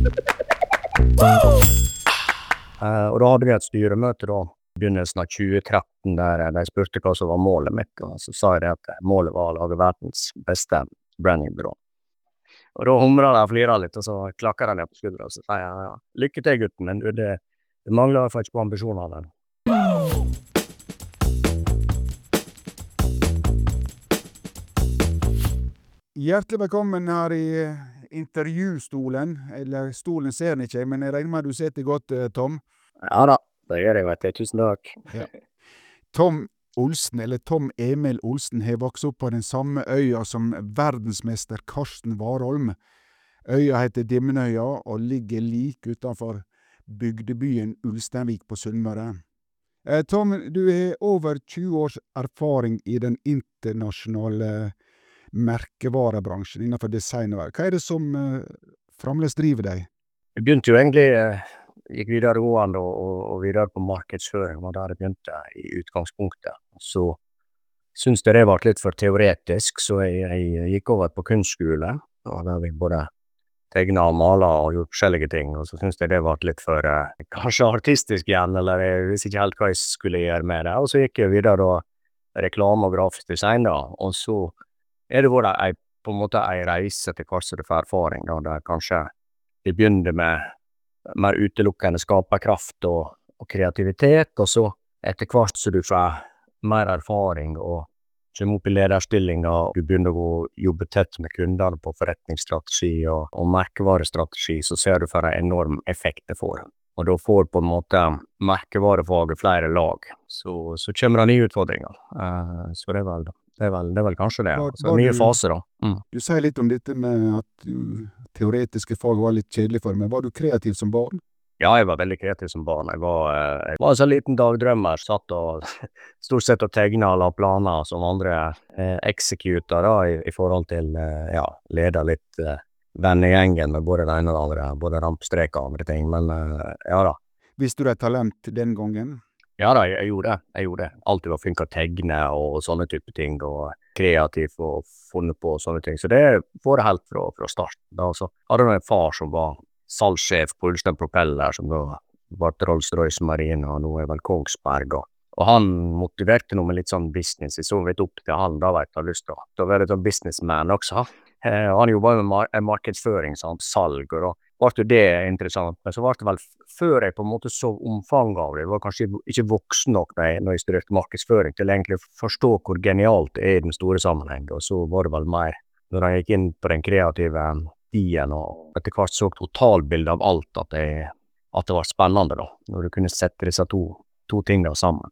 Og da hadde vi et styremøte da, I begynnelsen av 2013, der de spurte hva som var målet mitt, og så sa jeg det at målet var å lage verdens beste brandingbyrå. Og da humret de og fliret litt, og så klakket de ned på skuldra, og så sa jeg, ja, lykke til gutten, men det mangler faktisk på ambisjonene. Hjertelig velkommen her I intervjustolen, eller stolen ser den ikke, men jeg regner med at du sitter godt, Tom. Ja da, det gjør jeg, vet jeg. Tusen takk. Ja. Tom Olsen, eller Tom Emil Olsen, har vokst opp på den samme øya som verdensmester Karsten Warholm. Øya heter Dimmenøya og ligger like utenfor bygdebyen Ulsteinvik på Sunnmøre. Tom, du har over 20 års erfaring I den internasjonale merkevarebransjen innenfor designvare. Hva det som fremdeles driver deg? Jeg begynte jo egentlig, gikk videregående og videre på markedsføring, og der jeg begynte I utgangspunktet. Så synes jeg det var litt for teoretisk, så jeg gikk over på kunstskole, og der vi både tegnet og malet og gjort forskjellige ting, og så synes jeg det var litt for kanskje artistisk igjen, eller jeg visste ikke helt hva jeg skulle gjøre med det, og så gikk jeg videre da reklame og grafisk design da, og så det hvor på en måte en reise til hva som det får erfaring da, der kanskje vi begynte med mer utelukkende skaperkraft og kreativitet, og så etter hvert så du får mer erfaring og kommer opp I lederstillinger, du begynner å jobbe tett med kundene på forretningsstrategi og merkevarestrategi, så ser du for en enorm effekt det får. Og da får på en måte merkevarefaget flere lag, så kommer det nye utfordringer. Så det er vel kanskje det, så nye faser da. Du sier litt om dette med at teoretiske fag var litt kjedelig for meg. Var du kreativ som barn? Ja, jeg var veldig kreativ som barn. Jeg var en sånn liten dagdrømmer, satt og stort sett og tegnet og la planer som andre executer da, I forhold til, ja, leder litt vennegjengen med både det ene og det andre, både rampstreker og andre ting, men ja da. Visste du et talent den gangen? Ja da, jeg gjorde det. Alltid var flink å tegne og sånne type ting, og kreativ og funnet på sånne ting. Så det var det helt fra start. Da, så hadde jeg en far som var salgssjef på Ulstein Propeller, som da var Rolls-Royce Marine, og nå vel Kongsberg. Og han motiverte noe med litt sånn business. Jeg så vidt opp til han, da vet jeg lyst til. Da var det sånn businessman også. Han jobbet med markedsføring, sånn, salg, og da var det interessant. Men så var det vel før jeg på en måte så omfanget av det. Jeg var kanskje ikke voksen nok når jeg studerte markedsføring til egentlig å forstå hvor genialt det I den store sammenhengen. Og så var det vel mer når jeg gikk inn på den kreative stien og etter hvert så totalbildet av alt at det var spennende da, når du kunne sette disse to tingene sammen.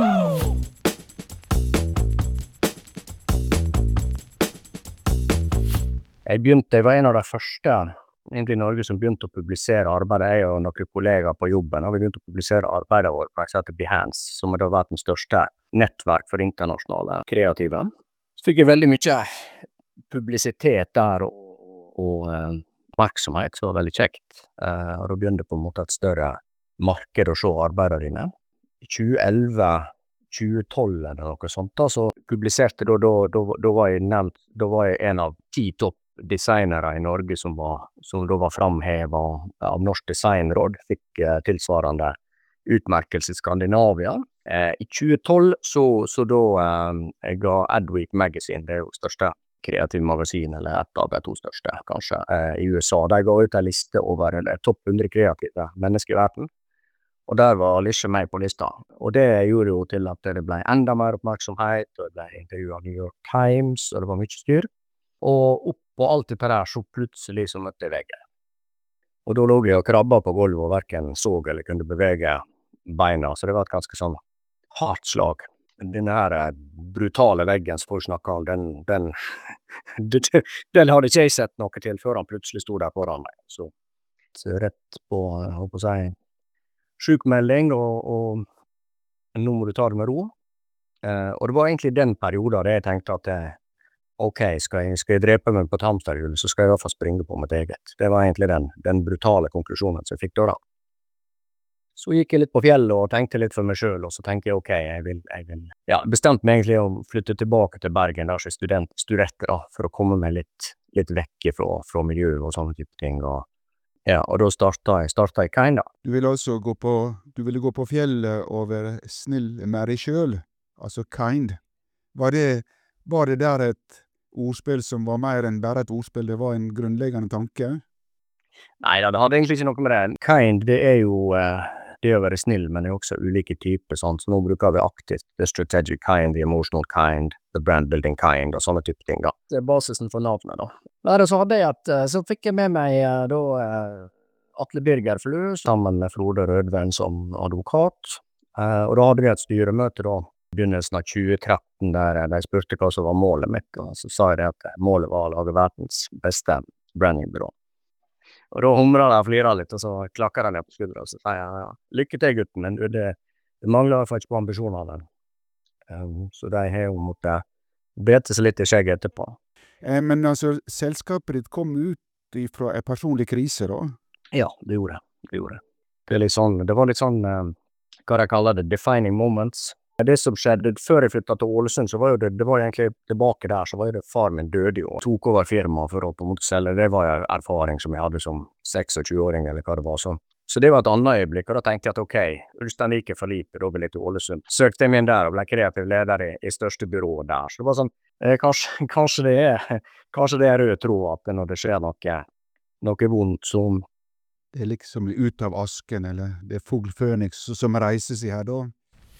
Jeg var en av de første egentlig I Norge som begynte å publisere arbeidet. Jeg og noen kollegaer på jobben, og vi begynte å publisere arbeidet vårt på et Behance, som da vært den største nettverk for internasjonale kreative. Så fikk jeg veldig mye publisitet der og oppmerksomhet, så var veldig kjekt. Og da begynte på en måte et større marked å se arbeidene dine. I 2011, 2012 eller noe sånt da, så publiserte da var jeg nevnt, da var jeg en av 10 topp designere I Norge som da var framhevet av Norsk Designråd, fikk tilsvarende utmerkelse I Skandinavia. I 2012 så da jeg ga Adweek Magazine, det jo største kreativ magasin, eller et av de 2 største kanskje, I USA. De ga ut en liste over topp 100 kreative mennesker I verden, og der var Alicia meg på lista. Og det gjorde jo til at det ble enda mer oppmerksomhet, og det ble intervjuet av New York Times, og det var mye styr. Og oppå alt det der så plutselig så møtte jeg veggen. Og da lå jeg og krabba på gulvet og hverken så eller kunne bevege beina, så det var et ganske sånn hardt slag. Denne her brutale veggen som folk snakker om, den hadde ikke jeg sett noe til før han plutselig stod der foran meg. Så rett på, jeg håper å si, sykmelding, og nå må du ta det med ro. Og det var egentlig den perioden der jeg tenkte at ok, skal jeg drepe meg på et hamsterhjul, så skal jeg I hvert fall springe på mitt eget. Det var egentlig den brutale konklusjonen som jeg fikk da. Så gikk jeg litt på fjellet og tenkte litt for meg selv, og så tenkte jeg, ok, jeg vil ja, bestemte meg egentlig å flytte tilbake til Bergen, der som studerte da, for å komme meg litt vekk fra miljøet og sånne type ting. Og Ja, og da starta jeg Kind da. Du ville altså du ville gå på fjellet og være snill med deg sjøl, altså kind. Var det der et ordspill som var mer enn bare et ordspill, det var en grunnleggende tanke? Neida, det hadde egentlig ikke noe med det. Kind, det er jo det å være snill, men det er også ulike typer, sånn. Så nå bruker vi aktivt the strategic kind, the emotional kind, the brand building kind, og sånne type ting da. Det er basisen for navnet da. Nei, så hadde jeg så fikk jeg med meg da Atle Birger Flø, sammen med Frode Rødven som advokat. Og da hadde vi et styremøte da, begynnelsen av 2013, der de spurte hva som var målet mitt, og så sa jeg det at målet var å lage verdens beste brandingbyrå. Og da humrer jeg og flirer litt, og så klakker jeg ned på skuldra, og så sier jeg, ja, lykke til gutten, men det mangler faktisk på ambisjonene. Så de har jo måttet bete seg litt i skjegget etterpå. Men altså, selskapet ditt kom ut ifra en personlig krise, da? Ja, det gjorde det. Det er litt sånn, det var litt sånn, hva jeg kaller det, defining moments. Det som skjedde før jeg flyttet til Ålesund, så var jo det var egentlig tilbake der, så var jo det far min døde jo, og tok over firmaet for å på en måte selge. Det var jo erfaring som jeg hadde som 26-åring, eller hva det var sånn. Så det var et annet øyeblikk, og da tenkte jeg at ok, Ulsteinvik for lite, da vil jeg til Ålesund. Søkte jeg meg inn der og ble kreativ leder i største byrået der. Så det var sånn, kanskje det er rød tråd at når det skjer noe vondt som... Det er liksom ut av asken, eller det er fugl Føniks som reiser seg her da.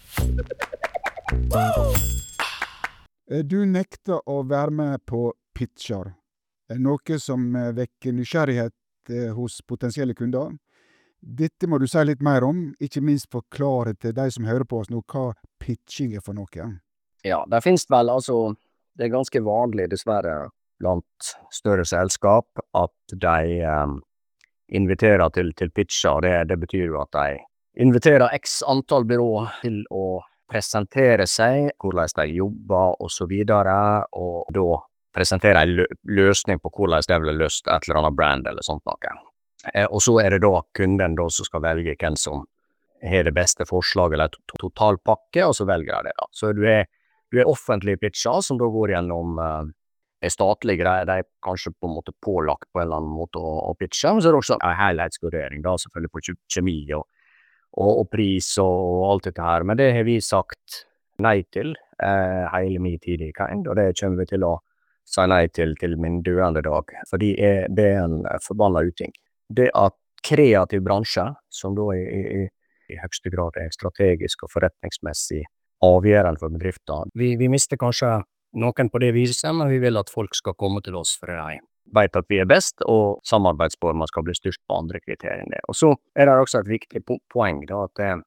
Du nekta å være med på pitcher, noe som vekker nysgjerrighet hos potensielle kunder. Dette må du si litt mer om, ikke minst forklare til de som hører på oss nå hva pitching er for noe. Ja, det finnes vel altså, det er ganske vanlig dessverre blant større selskap at de inviterer til pitcher. Det betyr jo at de inviterer x antall byrå til å presentere seg, hvordan de jobber og så videre, og da presentere en løsning på hvordan de vil løst et eller annet brand eller sånt noe. Og så er det da kunden da som skal velge hvem som har det beste forslaget eller totalpakke, og så velger de det da. Så du er offentlig pitcher som da går gjennom statlige greier, de er kanskje på en måte pålagt på en eller annen måte å pitche, men så er det også en helhetsvurdering da, selvfølgelig på kjemi og pris og alt dette her, men det har vi sagt nei til hele min tid i Kind, og det kommer vi til å si nei til min døende dag, fordi det er en forbannet uting. Det at kreativ bransje, som da i høyeste grad er strategisk og forretningsmessig avgjørende for bedrifter, vi mister kanskje noen på det viset, men vi vil at folk skal komme til oss for de vet at vi er best, og samarbeidsformer skal bli styrst på andre kriterier enn det. Og så er det også et viktig poeng da, at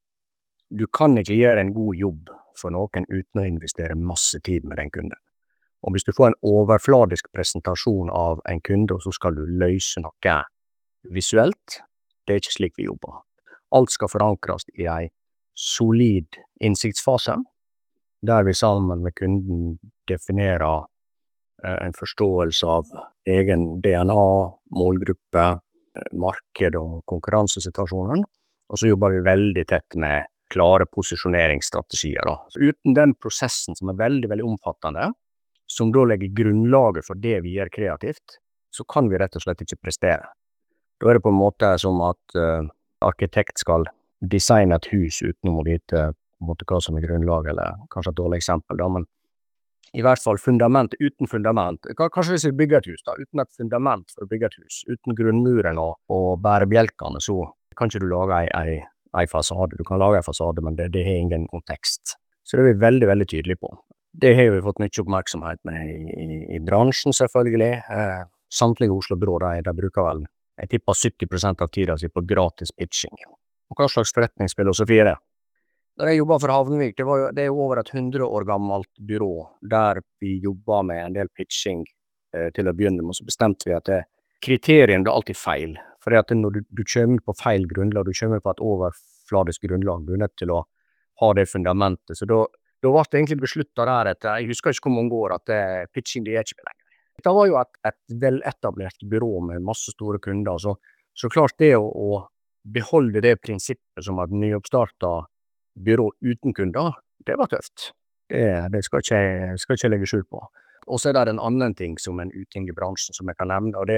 du kan ikke gjøre en god jobb for noen uten å investere masse tid med den kunden. Og hvis du får en overfladisk presentasjon av en kunde, og så skal du løse noe visuelt, det er ikke slik vi jobber. Alt skal forankres i en solid innsiktsfase, der vi sammen med kunden definerer en forståelse av egen DNA, målgruppe, marked og konkurransesituasjonen, og så jobber vi veldig tett med klare posisjoneringsstrategier da. Så uten den prosessen som er veldig, veldig omfattende, som da legger grunnlaget for det vi gjør kreativt, så kan vi rett og slett ikke prestere. Da er det på en måte som at arkitekt skal designe et hus uten å vite på en måte hva som er grunnlag, eller kanskje et dårlig eksempel da, men i hvert fall fundament, uten fundament. Kanskje hvis vi bygger et hus da, uten et fundament for å bygge et hus, uten grunnmuren og bærebjelkene, så kan ikke du lage en fasade. Du kan lage en fasade, men det har ingen kontekst. Så det er vi veldig, veldig tydelige på. Det har vi fått mye oppmerksomhet med i bransjen, selvfølgelig. Samtlige Oslo-byrå, de bruker vel, jeg tipper 70% av tiden sin på gratis pitching. Og hva slags forretningsfilosofi er det? Da jeg jobbet for Havnevik, det er jo over et 100 år gammelt byrå, der vi jobber med en del pitching til å begynne med, og så bestemte vi at kriterien er alltid feil. For at når du kommer på feil grunnlag, du kommer på et overfladisk grunnlag, du er nødt til å ha det fundamentet. Så da ble det egentlig besluttet der etter, jeg husker ikke hvor mange år, at pitching det er ikke lenger. Det var jo et veletablert byrå med masse store kunder, så klart det å beholde det prinsippet som at nyoppstartet byrå uten kunder, det var tøft. Det skal ikke legge skjul på. Og så er det en annen ting som en uting i bransjen som jeg kan nevne, og det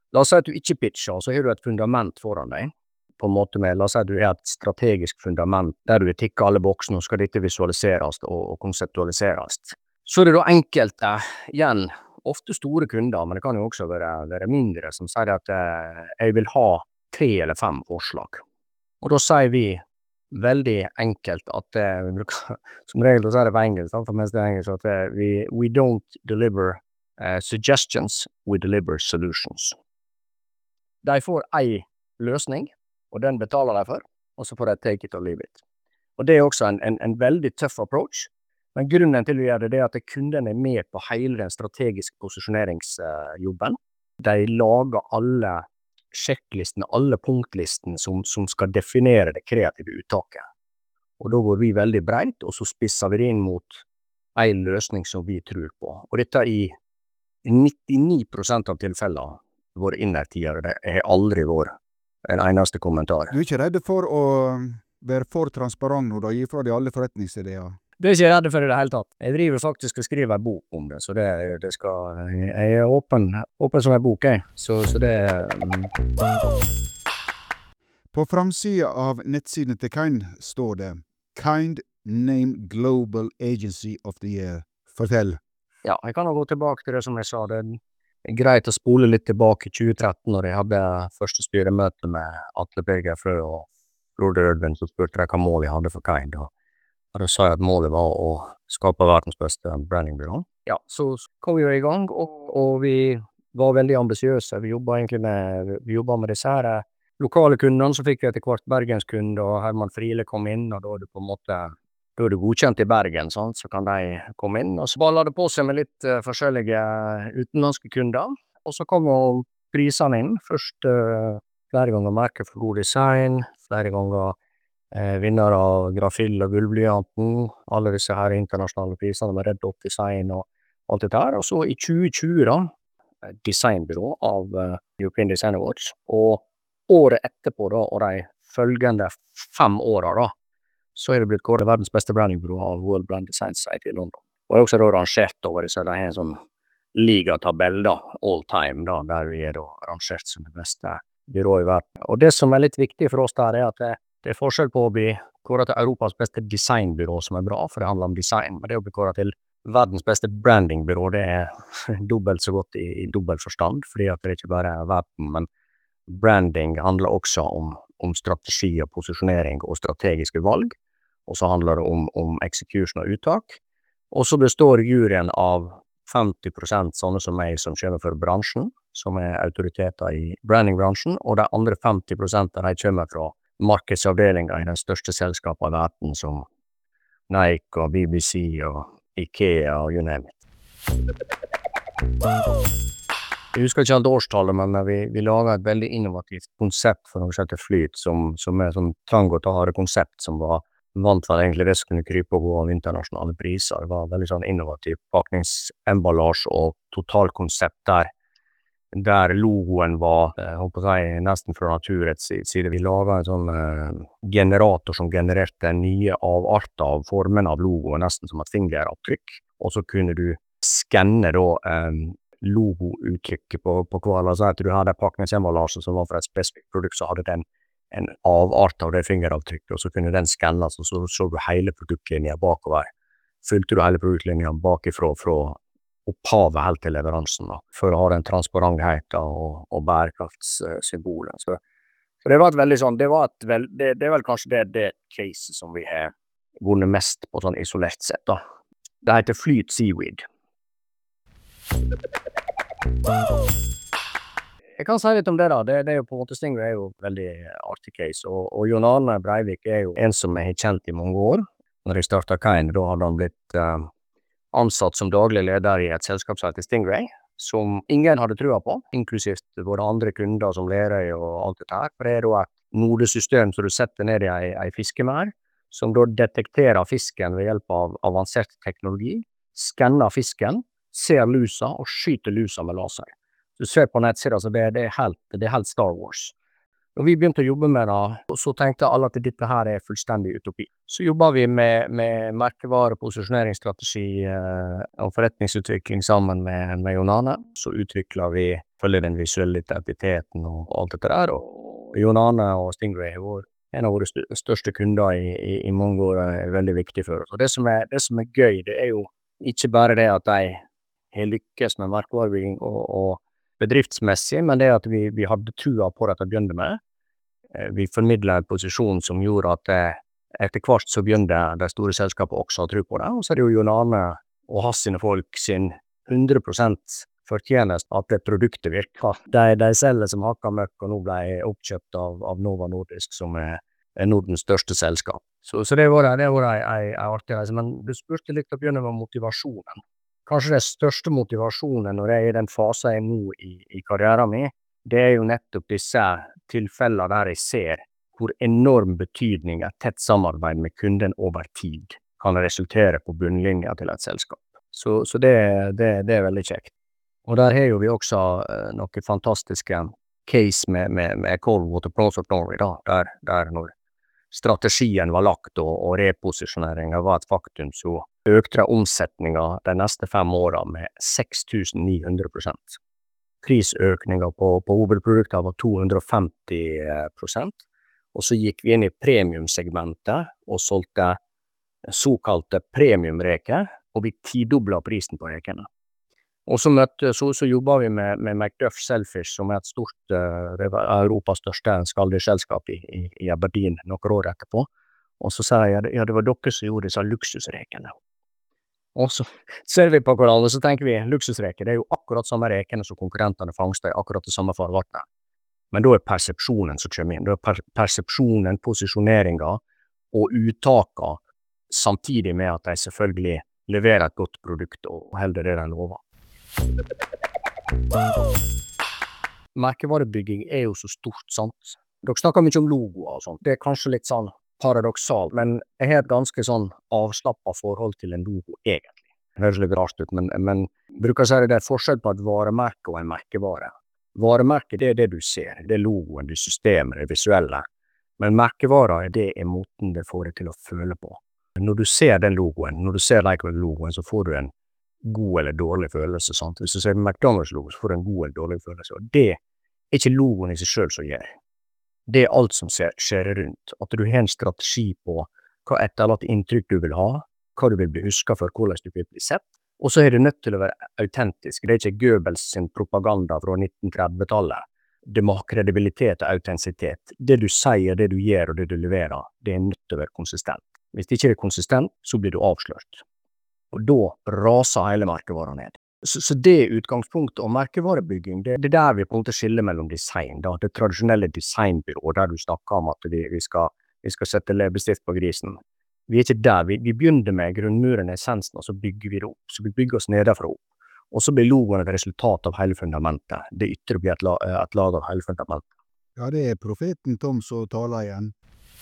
La oss si at du ikke pitcher, og så har du et fundament foran deg, på en måte med, la oss si at du har et strategisk fundament, der du tikker alle boksene, og skal dette visualiseres og konseptualiseres. Så er det da enkelte, igjen, ofte store kunder, men det kan jo også være mindre, som sier at jeg vil ha 3 eller 5 forslag. Og da sier vi veldig enkelt at vi bruker, som regel å si det på engelsk, for mest det er engelsk, at we don't deliver suggestions, we deliver solutions. De får ei løsning, og den betaler de for, og så får de take it or leave it. Og det er også en veldig tøff approach, men grunnen til å gjøre det er at kunden er med på hele den strategiske posisjoneringsjobben. De lager alle sjekklistene, alle punktlistene som skal definere det kreative uttaket. Og da går vi veldig breit, og så spisser vi det inn mot en løsning som vi tror på. Og dette i 99% av tilfellene våre innertiere, det har aldri vært en eneste kommentar. Du er ikke redd for å være for transparent når du gir fra deg alle forretningsideer? Det er ikke jeg redd for i det hele tatt. Jeg driver faktisk og skriver en bok om det, så det skal, jeg er åpen som en bok, jeg. Så det På framsida av nettsiden til Kind står det Kind named Global Agency of the Year. Fortell. Ja, jeg kan gå tilbake til det som jeg sa. Det er greit å spole litt tilbake i 2013, når jeg hadde første styremøte med Atle Birger Frø og Frode Rødvin, så spurte jeg hva mål jeg hadde for Kind. Og da sa jeg at målet var å skape verdens beste brandingbyrå. Ja, så kom vi jo i gang, og vi var veldig ambisiøse. Vi jobbet med disse her lokale kundene, så fikk vi etter hvert Bergenskunde, og Herman Friele kom inn, og da er det på en måte, da er det godkjent i Bergen, sant? Så kan de komme inn, og så ballet det på seg med litt forskjellige utenlandske kunder, og så kom jo prisene inn. Først flere ganger merket for god design, flere ganger vinner av Grafill og Gullblyanten, alle disse her internasjonale prisene med Red Dot Design og alt dette her. Og så i 2020 da, designbyrå av European Design Awards, og året etterpå da, og de følgende 5 årene da, så er det blitt kåret verdens beste brandingbyrå av World Brand Design Society i London. Og det er også da rangert over disse, det er en sånn ligatabell da, all time da, der vi er da rangert som det beste byrået i verden. Og det som er litt viktig for oss der er at det er forskjell på å bli kåret til Europas beste designbyrå, som er bra, for det handler om design, men det å bli kåret til verdens beste brandingbyrå, det er dobbelt så godt i dobbelt forstand, fordi at det ikke bare er verden, men branding handler også om strategi og posisjonering og strategiske valg, og så handler det om execution og uttak, og så består juryen av 50% sånne som meg som kommer fra bransjen, som er autoriteter i brandingbransjen, og de andre 50% de kommer fra markedsavdelinger i den største selskapet i verden, som Nike og BBC og IKEA og you name it. Jeg husker ikke alt årstallet, men vi laget et veldig innovativt konsept for noe som heter Flyt, som er sånn trang og tare konsept, som var vant for egentlig det som kunne krype og gå av internasjonale priser. Det var veldig sånn innovativ pakningsemballasje og totalkonsept der logoen var, håper jeg, nesten fra naturets side. Vi laget en sånn generator som genererte nye avarter av formen av logoen, nesten som et fingeravtrykk, og så kunne du skanne da logouttrykket på hver, la oss si at du hadde pakningsemballasje som var for et spesifikt produkt, så hadde den en avart av det fingeravtrykket, og så kunne den skannes, og så du hele produktlinjen bakover. Fylte du hele produktlinjen bakifra, fra opphavet helt til leveransen, da, for å ha den transparentheten og bærekraftssymbolen. Så det var et veldig sånn, det er vel kanskje det case som vi har vunnet mest på sånn isolert sett, da. Det heter Flyt Seaweed. Jeg kan si litt om det da, det er jo på en måte Stingray er jo veldig artig case, og Jon Arne Breivik er jo en som jeg har kjent i mange år. Når jeg startet Kind, da hadde han blitt ansatt som daglig leder i et selskap som heter Stingray, som ingen hadde trua på, inklusivt våre andre kunder som Lerøy og alt dette her. For det er da et modesystem som du setter ned i ei fiskemær, som da detekterer fisken ved hjelp av avansert teknologi, skanner fisken, ser lusa og skyter lusa med laser. Du ser på nettsida, så det er helt Star Wars. Når vi begynte å jobbe med det, så tenkte alle at dette her fullstendig utopi. Så jobbet vi med merkevare, posisjoneringsstrategi og forretningsutvikling sammen med Jon Arne. Så utviklet vi følge den visuelle identiteten og alt dette der, og Jon Arne og Stingray var en av våre største kunder i mange år, veldig viktig for oss. Og det som er gøy, det jo ikke bare det at de har lykkes med merkevarebygging og bedriftsmessig, men det at vi hadde trua på det til å begynne med. Vi formidlet en posisjon som gjorde at etter hvert så begynte de store selskapene også å tro på det, og så det jo Jon Arne og hans sine folk sin 100% fortjenest at det produktet virker. De selger som hakka møkk, og nå ble oppkjøpt av Nova Nordisk, som Nordens største selskap. Så det var en artig reise, men du spurte litt å begynne med motivasjonen. Kanskje det største motivasjonen når jeg i den fasen jeg nå i karrieren min, det jo nettopp disse tilfellene der jeg ser hvor enorm betydning et tett samarbeid med kunden over tid kan resultere på bunnlinja til et selskap. Så det veldig kjekt. Og der har jo vi også noen fantastiske case med Coldwater Pros of Norway, der når strategien var lagt og reposisjoneringen var et faktum, så økte omsetningen de neste 5 årene med 6.900%. Prisøkningen på hovedprodukter var 250%, og så gikk vi inn i premiumsegmentet og solgte såkalte premiumreker, og vi tidoblet prisen på rekene. Og så jobbet vi med McDuff Selfish, som et stort, Europas største skalldyrsselskap i Aberdeen noen år etterpå, og så sa jeg, ja, det var dere som gjorde disse luksusrekene. Og så ser vi på hverandre, så tenker vi, luksusreker, det jo akkurat samme rekene som konkurrentene fangster i akkurat det samme farvannet. Men da persepsjonen som kommer inn, da persepsjonen, posisjoneringen og uttaket, samtidig med at de selvfølgelig leverer et godt produkt og holder det de lover. Merkevarebygging jo så stort, sant? Dere snakker mye om logoer og sånt, det kanskje litt sånn paradoksalt, men jeg har et ganske sånn avslappet forhold til en logo egentlig. Det høres litt rart ut, men bruker å si det forskjell på et varemerke og en merkevare. Varemerke, det det du ser, det logoen, det systemet, det visuelle. Men merkevare, det måten det får deg til å føle på. Når du ser den logoen, når du ser logoen, så får du en god eller dårlig følelse, sant? Hvis du ser McDonald's-logo, så får du en god eller dårlig følelse, og det ikke logoen i seg selv som gjør. Det alt som skjer rundt, at du har en strategi på hva etterlatt inntrykk du vil ha, hva du vil bli husket for, hvordan du vil bli sett, og så det nødt til å være autentisk. Det ikke Goebbels sin propaganda fra 1930-tallet. Det må ha kredibilitet og autentisitet. Det du sier, det du gjør og det du leverer, det nødt til å være konsistent. Hvis det ikke konsistent, så blir du avslørt. Og da raser hele merkevaren ned. Så det utgangspunktet og merkevarebygging, det der vi på en måte skiller mellom design, da, det tradisjonelle designbyrået, der du snakker om at vi skal sette leppestift på grisen. Vi ikke der, vi begynner med grunnmuren, essensen, og så bygger vi det opp. Så vi bygger oss nedenfra opp. Og så blir logoen et resultat av hele fundamentet. Det ytre blir et lag av hele fundamentet. Ja, det profeten Tom som taler igjen.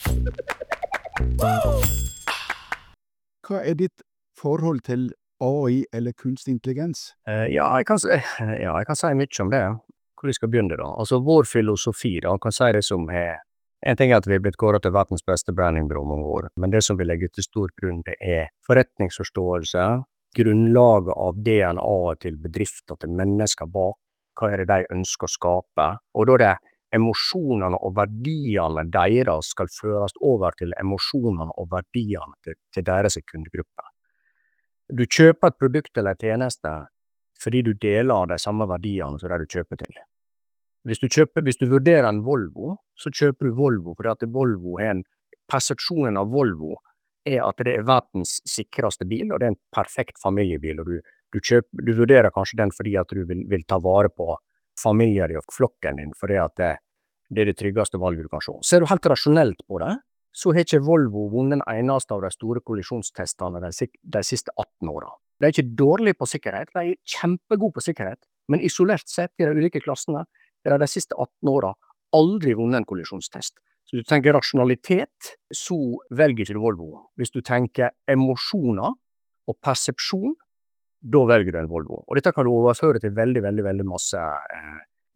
Hva ditt forhold til AI eller kunstig intelligens? Ja, jeg kan si mye om det. Hvor vi skal begynne da? Altså, vår filosofi da, kan si det som en ting at vi blitt kåret til verdens beste brandingbyrå mange år, men det som vi legger til stor grunn, det forretningsforståelse, grunnlaget av DNA til bedrifter, til mennesker bak, hva det de ønsker å skape, og da det emosjonene og verdiene deres skal føres over til emosjonene og verdiene til deres kundegruppe. Du kjøper et produkt eller en tjeneste fordi du deler de samme verdiene som det du kjøper til. Hvis du vurderer en Volvo, så kjøper du Volvo fordi at Volvo persepsjonen av Volvo at det verdens sikreste bil, og det en perfekt familiebil, og du vurderer kanskje den fordi at du vil ta vare på familier og flokken din, fordi at det det tryggeste valget du kan se. Ser du helt rasjonelt på det, så har ikke Volvo vunnet en eneste av de store kollisjonstestene de siste 18 årene. De ikke dårlig på sikkerhet, de kjempegode på sikkerhet, men isolert sett i de ulike klassene, de siste 18 årene aldri vunnet en kollisjonstest. Så hvis du tenker rasjonalitet, så velger ikke du Volvo. Hvis du tenker emosjoner og persepsjon, da velger du en Volvo. Og dette kan du overføre til veldig, veldig, veldig masse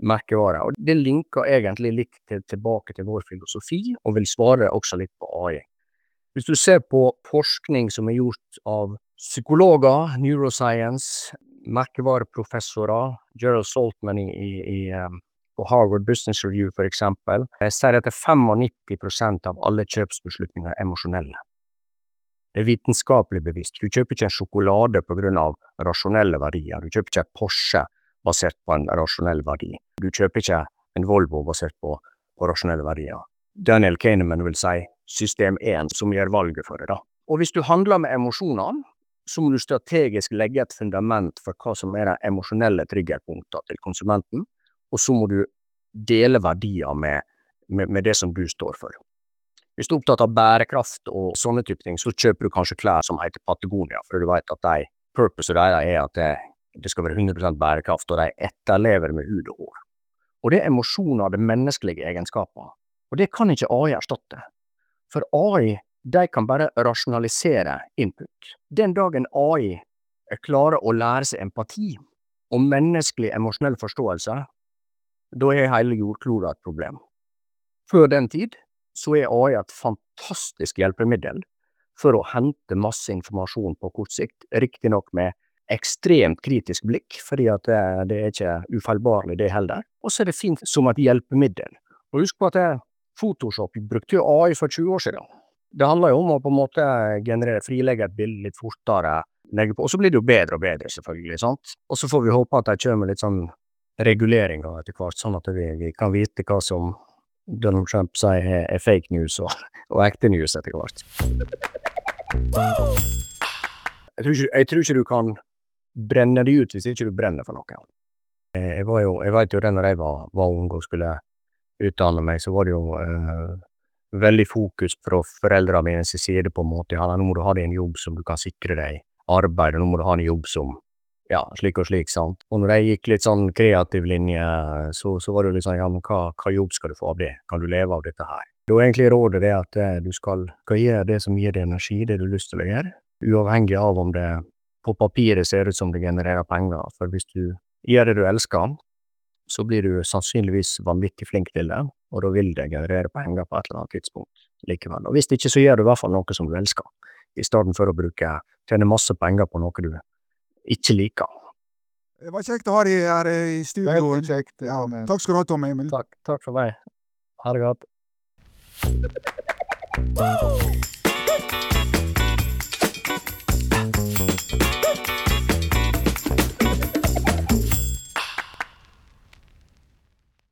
merkevare. Og det linker egentlig litt tilbake til vår filosofi, og vil svare også litt på AI. Hvis du ser på forskning som gjort av psykologer, neuroscience, merkevareprofessorer, Gerald Saltman på Harvard Business Review for eksempel, sier at 95% av alle kjøpsbeslutninger emosjonelle. Det vitenskapelig bevisst. Du kjøper ikke en sjokolade på grunn av rasjonelle verdier. Du kjøper ikke en Porsche basert på en rasjonell verdi. Du kjøper ikke en Volvo basert på rasjonelle verdier. Daniel Kahneman vil si system 1 som gjør valget for det da. Og hvis du handler med emosjoner, så må du strategisk legge et fundament for hva som de emosjonelle triggerpunkter til konsumenten, og så må du dele verdier med det som du står for. Hvis du opptatt av bærekraft og sånne type ting, så kjøper du kanskje klær som heter Patagonia, for du vet at purpose at det skal være 100% bærekraft, og de etterlever med hud og hår. Og det emosjoner, det menneskelige egenskaper. Og det kan ikke AI erstatte. For AI, de kan bare rasjonalisere input. Den dagen AI klarer å lære seg empati og menneskelig emosjonell forståelse, da hele jordkloden et problem. Før den tid, så AI et fantastisk hjelpemiddel for å hente masse informasjon på kort sikt, riktig nok med ekstremt kritisk blikk, fordi at det ikke ufeilbarlig det heller. Og så det fint som et hjelpemiddel. Og husk på at Photoshop brukte jo AI for 20 år siden. Det handler jo om å på en måte frilegge et bilde litt fortere, og så blir det jo bedre og bedre selvfølgelig, sant? Og så får vi håpe at det kommer litt sånn reguleringer etter hvert, sånn at vi kan vite hva som Donald Trump sier fake news og ekte news etter hvert. Jeg tror ikke du kan brenne det ut hvis ikke du brenner for noe. Jeg vet jo det når jeg var ung og skulle utdanne meg, så var det jo veldig fokus fra foreldrene mine sin side på en måte. Ja, nå må du ha deg en jobb som du kan sikre deg arbeid, og nå må du ha en jobb som slik og slik, sant? Og når jeg gikk litt sånn kreativ linje, så var det litt sånn, ja, men hva jobb skal du få av det? Kan du leve av dette her? Da egentlig rådet det at du skal gjøre det som gir deg energi, det du har lyst til å gjøre, uavhengig av om det på papiret ser ut som det genererer penger. For hvis du gjør det du elsker, så blir du sannsynligvis vanvittig flink til det, og da vil det generere penger på et eller annet tidspunkt likevel. Og hvis det ikke, så gjør du i hvert fall noe som du elsker, i stedet for å tjene masse penger på noe du ikke liker. Det var kjekt å ha deg her i studio. Veldig kjekt. Ja. Takk skal du ha, Tom Emil. Takk for meg. Ha det godt.